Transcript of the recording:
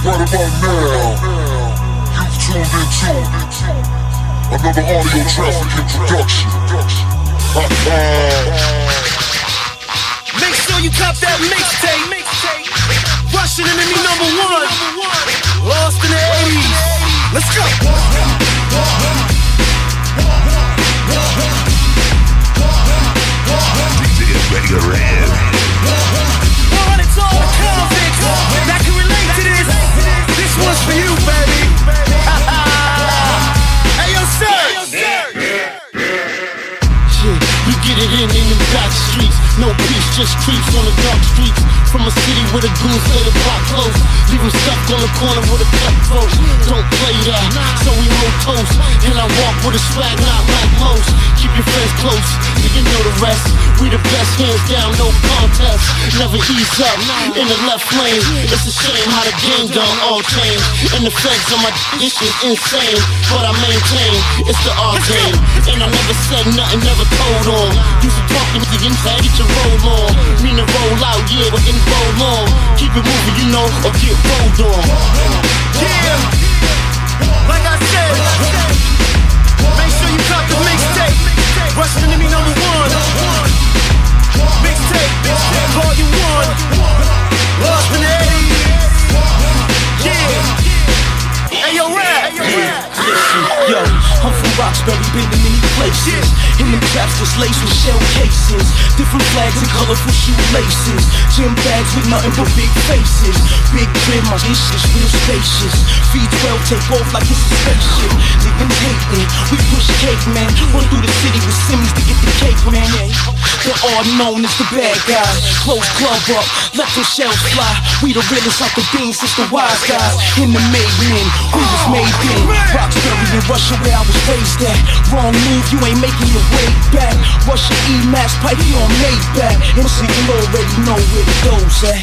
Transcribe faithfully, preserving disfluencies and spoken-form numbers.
Right about now, you've tuned into another audio traffic introduction. Make sure you cop that mixtape. Russian Enemy number one. Lost in the eighties. Let's go. Get ready to rap. One, it's all the convicts that can relate to this. This one's for you, baby. Hey, yo, sir. Yeah, we get it in in them back streets. No peace, just creeps on the dark streets. From a city where the goons lay the block close. Leave them stuck on the corner with a cutthroat. Don't play that, so we hold toast. And I walk with a swag not like most. Keep your friends close, you know the rest. We the best, hands down, no contest. Never ease up, in the left lane. It's a shame how the game done all changed. And the feds on my this is insane. But I maintain, it's the art game. And I never said nothing, never told on. Used to talking to the inside, get your roll on. Mean to roll out, yeah, but then roll on. Keep it moving, you know, or get rolled on. Yeah, like I said, make sure you cop the mixtape. Russian Enemy number one. Mixtape, volume one. Lost in the eighties. Yeah. Hey, yo, rap. Yo, I'm from Roxbury, been in many places. In them traps that's laced with shell cases. Different flags and colorful shoelaces. Gym bags with nothing but big faces. Big crib, my dish is real spacious. V twelve take off like it's a spaceship. Niggas hating, we push cake, man. Run through the city with Simmons to get the cake, man. They're all known as the bad guys. Close club up, let them shells fly. We the realest out the beans since the wise guys. In the made men, we was made in Roxbury in Russia where I was raised at. Wrong move, you ain't making your way back. Russia E-Max, pipe you on Maybach. M C, you already know where the doug's at.